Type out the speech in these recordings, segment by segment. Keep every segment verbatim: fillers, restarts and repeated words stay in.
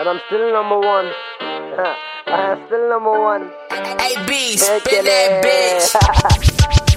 and I'm still number one. I am still number one. A B, spin that bitch.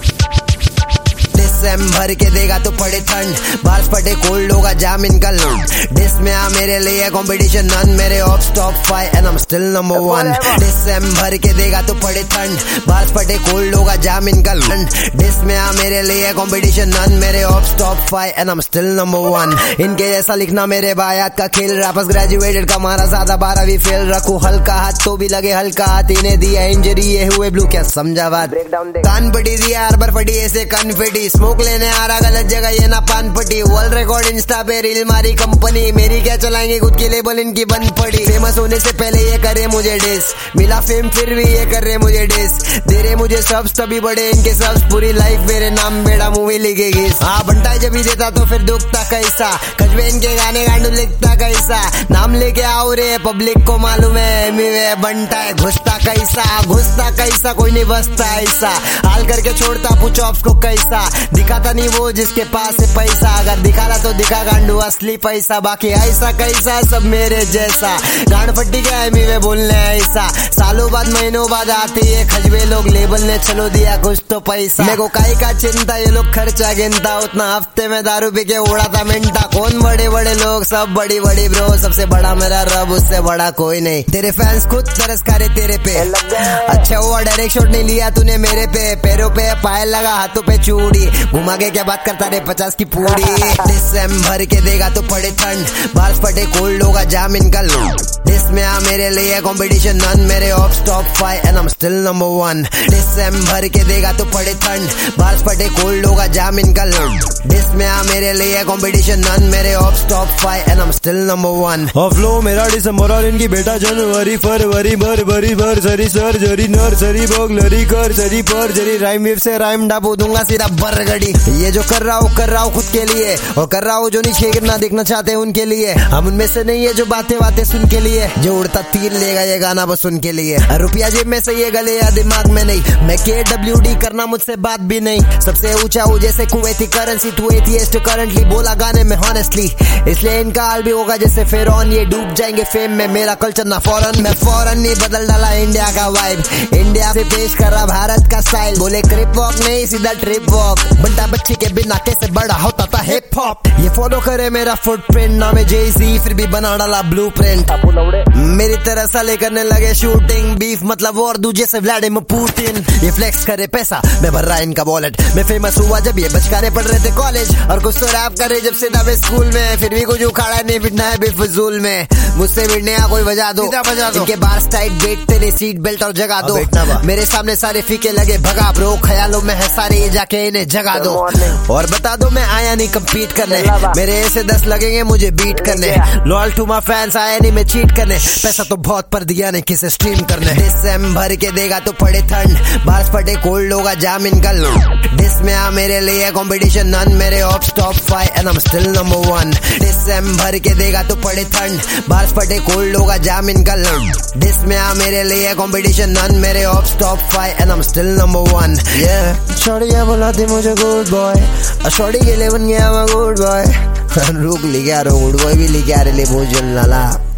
भर के देगा तो पड़े ठंड, बार्स पटे कोल्ड होगा जाम इनका लूट। डिस में आ मेरे लिए कंपटीशन नन, मेरे ops top five and I am still number one. Diss भर के देगा तो पड़े ठंड, बार्स पटे कोल्ड होगा जाम इनका लूट। डिस में आ मेरे लिए कंपटीशन नन, मेरे ops top five and I am still number one. इनके जैसा लिखना मेरे बायात का खेल, रैपर्स ग्रेजुएटेड का मारा ज्यादा बारहवीं फेल। रखू हल्का हाथ तो भी लगे हल्का हाथ, इन्हें दिया इंजरी ये हुए ब्लू, क्या समझा बात। कान पटी दिया अरबर फटी ऐसे कन्फेटी, स्मोक लेने आ रहा गलत जगह ये ना पान पटी। वर्ल्ड रिकॉर्ड इंस्टा पे रील मारी कंपनी, मेरी क्या चलाएंगे खुद की लेबल इनकी बंद पड़ी। फेमस होने से पहले ये करे मुझे डिस, मिला फेम फिर भी ये कर रहे मुझे डिस। दे रहे मुझे सब्स तभी बड़े इनके सब्स, पूरी लाइफ मेरे नाम बेड़ा मूवी लिखेगी। हाँ बनता जब ही देता तो फिर दुखता कैसा, कजबे इनके गाने गांडू लिखता कैसा। नाम लेके आओ रे पब्लिक को मालूम है मिवे बनता है, घुसता कैसा घुसता कैसा कोई नहीं बसता ऐसा। हाल करके छोड़ता पूछो ऑप्स को कैसा, दिखाता नहीं वो जिसके पास है पैसा। अगर दिखा रहा तो दिखा गांडू असली पैसा, बाकी ऐसा कैसा सब मेरे जैसा। गांड फट्टी क्या है मीवे बोलने ऐसा, सालों बाद महीनों बाद आती है खजबे लोग, लेबल ने चलो दिया कुछ तो पैसा। मेरे को काई का चिंता ये लोग खर्चा गिनता, उतना हफ्ते में दारू पी के उड़ाता मिनटा। कौन बड़े बड़े लोग सब बड़ी बड़ी ब्रो, सबसे बड़ा मेरा रब उससे बड़ा कोई नहीं। तेरे फैंस खुद तरस करे तेरे पे, अच्छा हुआ डायरेक्ट शॉट नहीं लिया तूने मेरे पे। पैरों पे पायल लगा हाथों पे चूड़ी, घुमा के क्या बात करता रे पचास की पूरी। डिस भर के देगा तो पड़े ठंड, बार्स पटे कोल्ड होगा जाम इनका लूट। डिस में आ मेरे लिए कंपटीशन नन, मेरे ops top five and I am still number one. Diss भर के देगा तो पड़े ठंड, बार्स पटे कोल्ड होगा जाम इनका लूट। डिस में आ मेरे लिए कंपटीशन नन, मेरे ops top five and I am still number one. Flow मेरा दिसंबर और इनकी बेटा जनवरी फरवरी भरभरी भरसरी सर्जरी नर्सरी बगलरी कर सरी पर जरी। राइम वेव से राइम डाबू दूंगा सीधा बरगड़ी। ये जो कर रहा हूँ कर रहा हूँ खुद के लिए, और कर रहा हूँ जो नीचे गिरना देखना चाहते हैं उनके लिए। हम उनमें से नहीं है जो बातें बातें सुन के लिए, जो उड़ता तीर लेगा ये गाना बस उनके लिए। रुपया जेब में से ये गले या दिमाग में नहीं, मैं के डब्ल्यू डी करना मुझसे बात भी नहीं। सबसे ऊंचा हूँ जैसे कुवैती करेंसी, तू एथियस्ट करंटली बोला गाने में हॉनेस्टली। इसलिए इनका हाल भी होगा जैसे फेरॉन, ये डूब जाएंगे फेम में, मेरा कल्चर ना फॉरन। मैं फॉरन नहीं बदल डाला इंडिया का वाइब, इंडिया से पेश कर रहा भारत का स्टाइल। बोले क्रिप वॉक नहीं सीधा ट्रिप वॉक, बंटा बच्ची के बिना कैसे बड़ा होता था हिप हॉप। ये फॉलो करे मेरा फुटप्रिंट, नाम है जेसी फिर भी बना डाला ब्लूप्रिंट। मेरी तरह साले करने लगे शूटिंग, बीफ मतलब और दूजे से व्लादिमीर पुतिन। ये फ्लेक्स करे पैसा मैं भर रहा इनका वॉलेट, मैं फेमस हुआ जब ये बचकाने पढ़ रहे थे कॉलेज, और कुछ तो रैप करे जब से दबे स्कूल में। फिर भी कुछ उखाड़ा नहीं फिटना है बेफजूल में, मुझसे भिड़ने या कोई बजा दो, बजा दो। इनके बार्स टाइट बैठते नहीं सीट बेल्ट और जगा दो। मेरे सामने सारे फीके लगे भगा ब्रो, ख्यालों में है सारे ये जाके इन्हें जगा दो। और बता दो मैं आया नहीं कम्पीट करने, मेरे ऐसे दस लगेंगे मुझे बीट करने। लॉयल टू माय फैंस आया नहीं मैं चीट करने, पैसा तो बहुत पर दिया नहीं किसे स्ट्रीम करने। डिस भर के देगा तो पड़े ठंड, बार्स पटे कोल्ड होगा जाम इनका लूट। डिस में आ मेरे लिए कंपटीशन नन, मेरे ops top five and I am still number one. Diss भर के देगा तो पड़े ठंड, बार्स पटे कोल्ड होगा जाम इनका लूट। डिस में आ मेरे लिए कंपटीशन नन, मेरे ops top five and I am still number one. Yeah, शॉर्टियाँ बुलाती मुझे गुड बॉय, शॉर्टी के लिए बन गया मैं गुड बॉय। रुक लिखा रो गुड बॉय भी लिखा रे ले भोजन लाला।